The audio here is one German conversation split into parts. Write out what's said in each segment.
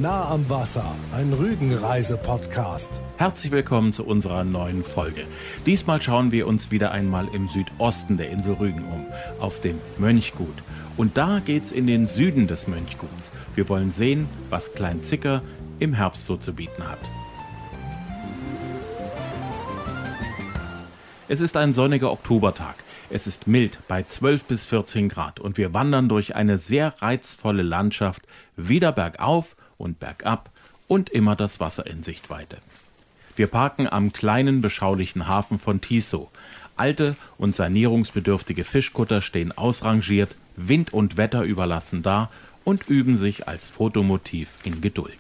Nah am Wasser, ein Rügenreise-Podcast. Herzlich willkommen zu unserer neuen Folge. Diesmal schauen wir uns wieder einmal im Südosten der Insel Rügen um, auf dem Mönchgut. Und da geht's in den Süden des Mönchguts. Wir wollen sehen, was Klein Zicker im Herbst so zu bieten hat. Es ist ein sonniger Oktobertag. Es ist mild bei 12 bis 14 Grad und wir wandern durch eine sehr reizvolle Landschaft, wieder bergauf und bergab und immer das Wasser in Sichtweite. Wir parken am kleinen, beschaulichen Hafen von Tisow. Alte und sanierungsbedürftige Fischkutter stehen ausrangiert, Wind und Wetter überlassen da und üben sich als Fotomotiv in Geduld.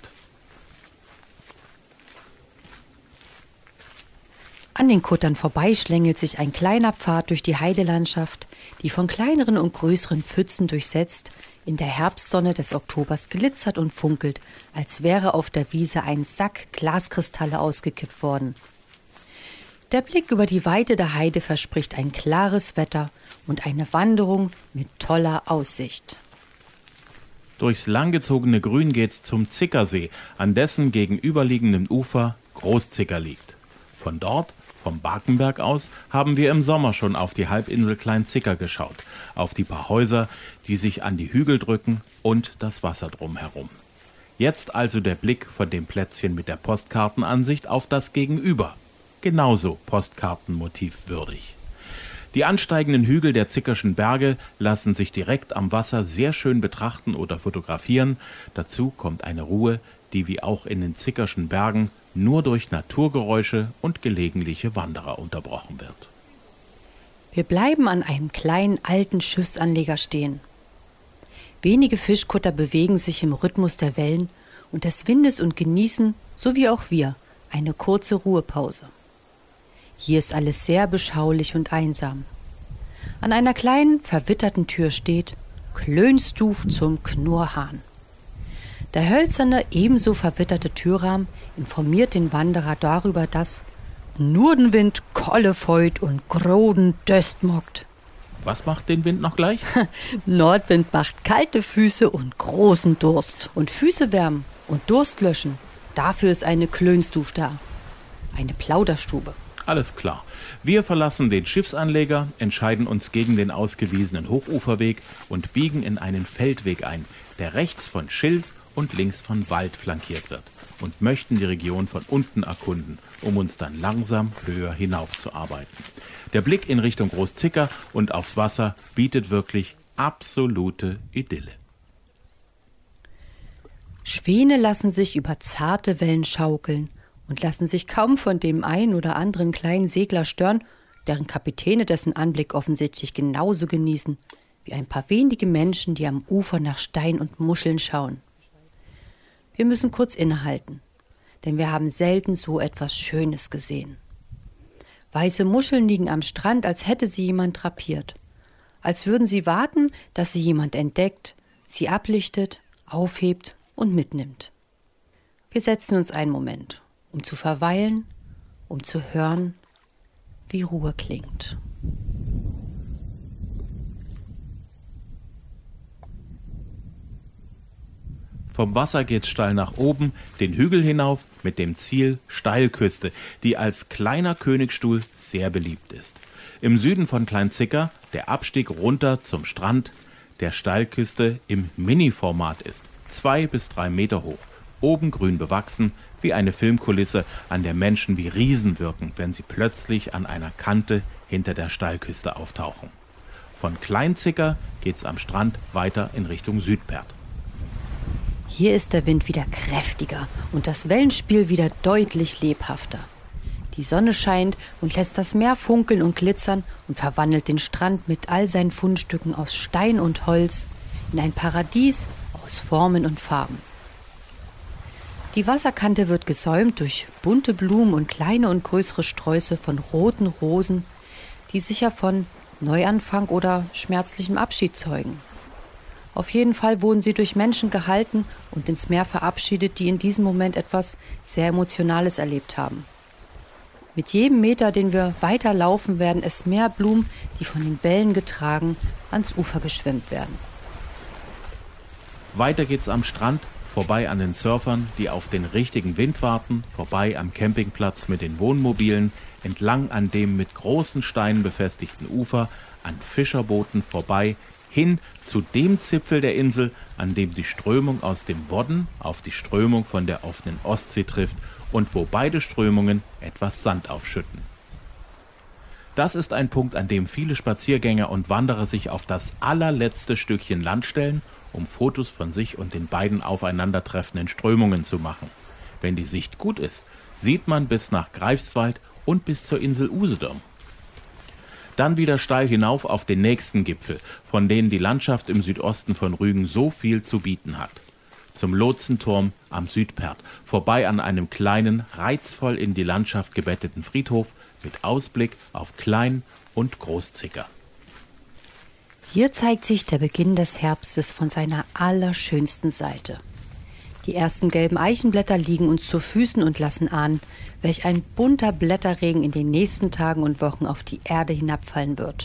An den Kuttern vorbei schlängelt sich ein kleiner Pfad durch die Heidelandschaft, die von kleineren und größeren Pfützen durchsetzt, in der Herbstsonne des Oktobers glitzert und funkelt, als wäre auf der Wiese ein Sack Glaskristalle ausgekippt worden. Der Blick über die Weite der Heide verspricht ein klares Wetter und eine Wanderung mit toller Aussicht. Durchs langgezogene Grün geht's zum Zickersee, an dessen gegenüberliegendem Ufer Großzicker liegt. Von dort, vom Barkenberg aus, haben wir im Sommer schon auf die Halbinsel Klein Zicker geschaut, auf die paar Häuser, die sich an die Hügel drücken und das Wasser drumherum. Jetzt also der Blick von dem Plätzchen mit der Postkartenansicht auf das Gegenüber. Genauso postkartenmotivwürdig. Die ansteigenden Hügel der Zickerschen Berge lassen sich direkt am Wasser sehr schön betrachten oder fotografieren. Dazu kommt eine Ruhe, die wie auch in den Zickerschen Bergen nur durch Naturgeräusche und gelegentliche Wanderer unterbrochen wird. Wir bleiben an einem kleinen alten Schiffsanleger stehen. Wenige Fischkutter bewegen sich im Rhythmus der Wellen und des Windes und genießen, so wie auch wir, eine kurze Ruhepause. Hier ist alles sehr beschaulich und einsam. An einer kleinen, verwitterten Tür steht »Klönstuf zum Knurrhahn«. Der hölzerne, ebenso verwitterte Türrahmen informiert den Wanderer darüber, dass Nordenwind kolle feut und Groden döst mockt. Was macht den Wind noch gleich? Nordwind macht kalte Füße und großen Durst. Und Füße wärmen und Durst löschen, dafür ist eine Klönstuf da. Eine Plauderstube. Alles klar. Wir verlassen den Schiffsanleger, entscheiden uns gegen den ausgewiesenen Hochuferweg und biegen in einen Feldweg ein, der rechts von Schilf und links von Wald flankiert wird und möchten die Region von unten erkunden, um uns dann langsam höher hinaufzuarbeiten. Der Blick in Richtung Großzicker und aufs Wasser bietet wirklich absolute Idylle. Schwäne lassen sich über zarte Wellen schaukeln und lassen sich kaum von dem einen oder anderen kleinen Segler stören, deren Kapitäne dessen Anblick offensichtlich genauso genießen wie ein paar wenige Menschen, die am Ufer nach Stein und Muscheln schauen. Wir müssen kurz innehalten, denn wir haben selten so etwas Schönes gesehen. Weiße Muscheln liegen am Strand, als hätte sie jemand drapiert. Als würden sie warten, dass sie jemand entdeckt, sie ablichtet, aufhebt und mitnimmt. Wir setzen uns einen Moment, um zu verweilen, um zu hören, wie Ruhe klingt. Vom Wasser geht's steil nach oben, den Hügel hinauf mit dem Ziel Steilküste, die als kleiner Königstuhl sehr beliebt ist. Im Süden von Klein Zicker der Abstieg runter zum Strand der Steilküste im Mini-Format ist, 2 bis 3 Meter hoch, oben grün bewachsen, wie eine Filmkulisse, an der Menschen wie Riesen wirken, wenn sie plötzlich an einer Kante hinter der Steilküste auftauchen. Von Klein Zicker geht's am Strand weiter in Richtung Südperth. Hier ist der Wind wieder kräftiger und das Wellenspiel wieder deutlich lebhafter. Die Sonne scheint und lässt das Meer funkeln und glitzern und verwandelt den Strand mit all seinen Fundstücken aus Stein und Holz in ein Paradies aus Formen und Farben. Die Wasserkante wird gesäumt durch bunte Blumen und kleine und größere Sträuße von roten Rosen, die sicher von Neuanfang oder schmerzlichem Abschied zeugen. Auf jeden Fall wurden sie durch Menschen gehalten und ins Meer verabschiedet, die in diesem Moment etwas sehr Emotionales erlebt haben. Mit jedem Meter, den wir weiterlaufen, werden es mehr Blumen, die von den Wellen getragen, ans Ufer geschwemmt werden. Weiter geht's am Strand vorbei an den Surfern, die auf den richtigen Wind warten, vorbei am Campingplatz mit den Wohnmobilen, entlang an dem mit großen Steinen befestigten Ufer, an Fischerbooten vorbei, hin zu dem Zipfel der Insel, an dem die Strömung aus dem Bodden auf die Strömung von der offenen Ostsee trifft und wo beide Strömungen etwas Sand aufschütten. Das ist ein Punkt, an dem viele Spaziergänger und Wanderer sich auf das allerletzte Stückchen Land stellen, um Fotos von sich und den beiden aufeinandertreffenden Strömungen zu machen. Wenn die Sicht gut ist, sieht man bis nach Greifswald und bis zur Insel Usedom. Dann wieder steil hinauf auf den nächsten Gipfel, von denen die Landschaft im Südosten von Rügen so viel zu bieten hat. Zum Lotsenturm am Südperth, vorbei an einem kleinen, reizvoll in die Landschaft gebetteten Friedhof mit Ausblick auf Klein- und Großzicker. Hier zeigt sich der Beginn des Herbstes von seiner allerschönsten Seite. Die ersten gelben Eichenblätter liegen uns zu Füßen und lassen ahnen, welch ein bunter Blätterregen in den nächsten Tagen und Wochen auf die Erde hinabfallen wird.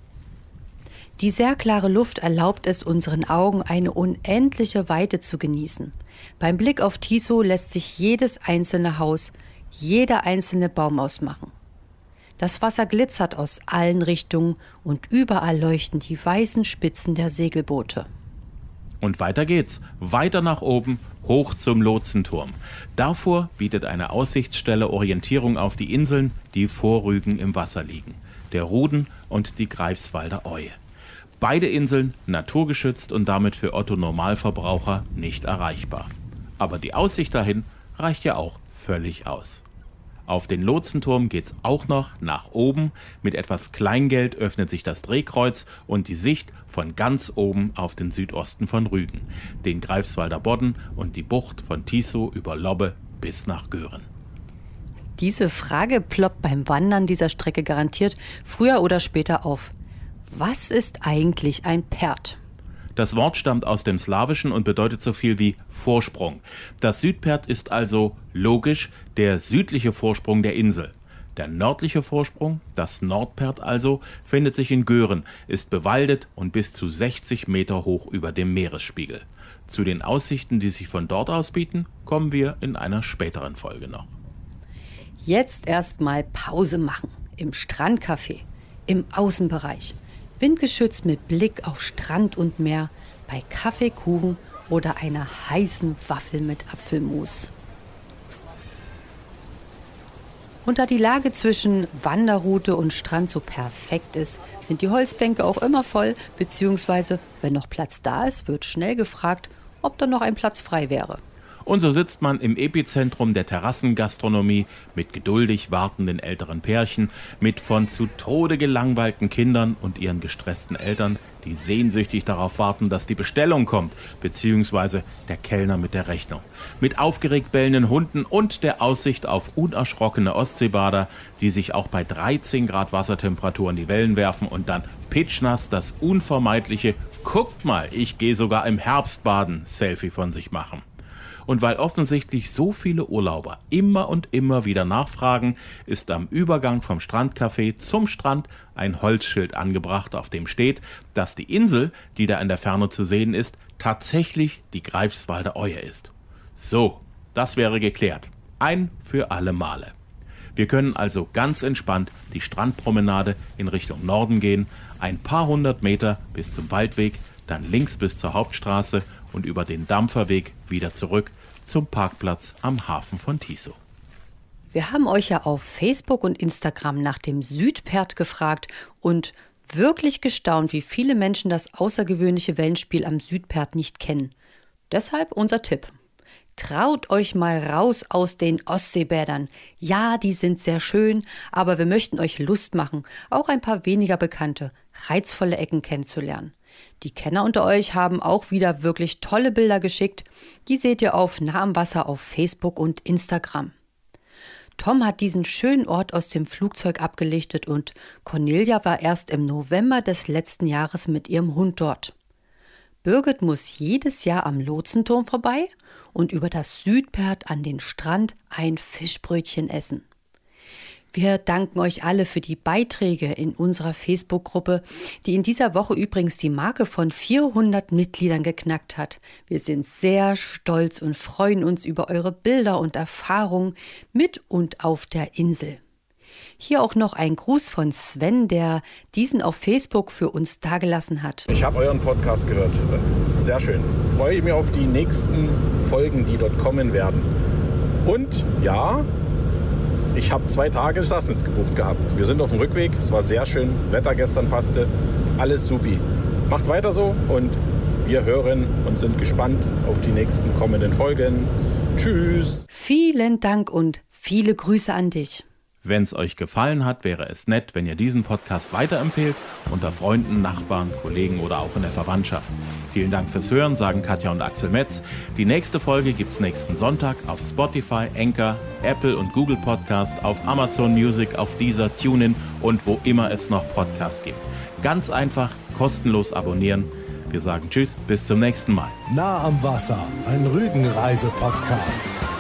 Die sehr klare Luft erlaubt es unseren Augen, eine unendliche Weite zu genießen. Beim Blick auf Tisow lässt sich jedes einzelne Haus, jeder einzelne Baum ausmachen. Das Wasser glitzert aus allen Richtungen und überall leuchten die weißen Spitzen der Segelboote. Und weiter geht's, weiter nach oben, hoch zum Lotsenturm. Davor bietet eine Aussichtsstelle Orientierung auf die Inseln, die vor Rügen im Wasser liegen, der Ruden und die Greifswalder Oie. Beide Inseln naturgeschützt und damit für Otto-Normalverbraucher nicht erreichbar. Aber die Aussicht dahin reicht ja auch völlig aus. Auf den Lotsenturm geht's auch noch nach oben. Mit etwas Kleingeld öffnet sich das Drehkreuz und die Sicht von ganz oben auf den Südosten von Rügen, den Greifswalder Bodden und die Bucht von Tisow über Lobbe bis nach Göhren. Diese Frage ploppt beim Wandern dieser Strecke garantiert früher oder später auf. Was ist eigentlich ein Perth? Das Wort stammt aus dem Slawischen und bedeutet so viel wie Vorsprung. Das Südperth ist also logisch der südliche Vorsprung der Insel. Der nördliche Vorsprung, das Nordperth also, findet sich in Göhren, ist bewaldet und bis zu 60 Meter hoch über dem Meeresspiegel. Zu den Aussichten, die sich von dort aus bieten, kommen wir in einer späteren Folge noch. Jetzt erstmal Pause machen. Im Strandcafé, im Außenbereich. Windgeschützt mit Blick auf Strand und Meer, bei Kaffee, Kuchen oder einer heißen Waffel mit Apfelmus. Und da die Lage zwischen Wanderroute und Strand so perfekt ist, sind die Holzbänke auch immer voll, beziehungsweise, wenn noch Platz da ist, wird schnell gefragt, ob da noch ein Platz frei wäre. Und so sitzt man im Epizentrum der Terrassengastronomie mit geduldig wartenden älteren Pärchen, mit von zu Tode gelangweilten Kindern und ihren gestressten Eltern, die sehnsüchtig darauf warten, dass die Bestellung kommt, beziehungsweise der Kellner mit der Rechnung. Mit aufgeregt bellenden Hunden und der Aussicht auf unerschrockene Ostseebader, die sich auch bei 13 Grad Wassertemperatur in die Wellen werfen und dann pitschnass das unvermeidliche "Guckt mal, ich gehe sogar im Herbst baden" Selfie von sich machen. Und weil offensichtlich so viele Urlauber immer und immer wieder nachfragen, ist am Übergang vom Strandcafé zum Strand ein Holzschild angebracht, auf dem steht, dass die Insel, die da in der Ferne zu sehen ist, tatsächlich die Greifswalder Oie ist. So, das wäre geklärt. Ein für alle Male. Wir können also ganz entspannt die Strandpromenade in Richtung Norden gehen, ein paar hundert Meter bis zum Waldweg, dann links bis zur Hauptstraße und über den Dampferweg wieder zurück zum Parkplatz am Hafen von Tisow. Wir haben euch ja auf Facebook und Instagram nach dem Südperth gefragt und wirklich gestaunt, wie viele Menschen das außergewöhnliche Wellenspiel am Südperth nicht kennen. Deshalb unser Tipp. Traut euch mal raus aus den Ostseebädern. Ja, die sind sehr schön, aber wir möchten euch Lust machen, auch ein paar weniger bekannte, reizvolle Ecken kennenzulernen. Die Kenner unter euch haben auch wieder wirklich tolle Bilder geschickt. Die seht ihr auf Nah am Wasser auf Facebook und Instagram. Tom hat diesen schönen Ort aus dem Flugzeug abgelichtet und Cornelia war erst im November des letzten Jahres mit ihrem Hund dort. Birgit muss jedes Jahr am Lotsenturm vorbei und über das Südperth an den Strand ein Fischbrötchen essen. Wir danken euch alle für die Beiträge in unserer Facebook-Gruppe, die in dieser Woche übrigens die Marke von 400 Mitgliedern geknackt hat. Wir sind sehr stolz und freuen uns über eure Bilder und Erfahrungen mit und auf der Insel. Hier auch noch ein Gruß von Sven, der diesen auf Facebook für uns dagelassen hat. Ich habe euren Podcast gehört. Sehr schön. Freue ich mich auf die nächsten Folgen, die dort kommen werden. Und ja, ich habe 2 Tage Sassnitz gebucht gehabt. Wir sind auf dem Rückweg. Es war sehr schön. Wetter gestern passte. Alles supi. Macht weiter so und wir hören und sind gespannt auf die nächsten kommenden Folgen. Tschüss. Vielen Dank und viele Grüße an dich. Wenn es euch gefallen hat, wäre es nett, wenn ihr diesen Podcast weiterempfehlt, unter Freunden, Nachbarn, Kollegen oder auch in der Verwandtschaft. Vielen Dank fürs Hören, sagen Katja und Axel Metz. Die nächste Folge gibt's nächsten Sonntag auf Spotify, Anchor, Apple und Google Podcast, auf Amazon Music, auf Deezer, TuneIn und wo immer es noch Podcasts gibt. Ganz einfach, kostenlos abonnieren. Wir sagen Tschüss, bis zum nächsten Mal. Nah am Wasser, ein Rügenreise-Podcast.